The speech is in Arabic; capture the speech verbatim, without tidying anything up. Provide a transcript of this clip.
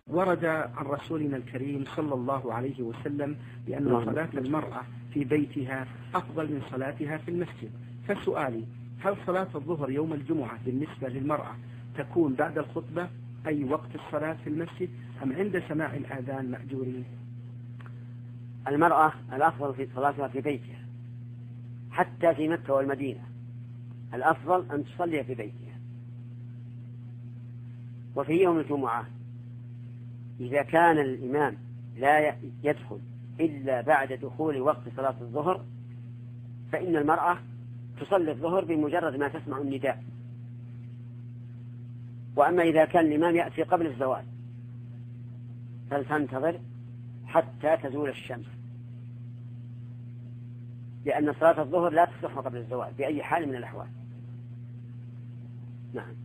ورد عن رسولنا الكريم صلى الله عليه وسلم بأن صلاة المرأة في بيتها أفضل من صلاتها في المسجد. فسؤالي: هل صلاة الظهر يوم الجمعة بالنسبة للمرأة تكون بعد الخطبة أي وقت الصلاة في المسجد أم عند سماع الآذان مأجورين؟ المرأة الأفضل في صلاتها في بيتها، حتى في مكة والمدينة الأفضل أن تصلي في بيتها. وفي يوم الجمعة إذا كان الإمام لا يدخل إلا بعد دخول وقت صلاة الظهر فإن المرأة تصلي الظهر بمجرد ما تسمع النداء. وأما إذا كان الإمام يأتي قبل الزوال فلتنتظر حتى تزول الشمس، لأن صلاة الظهر لا تصح قبل الزوال بأي حال من الأحوال. نعم.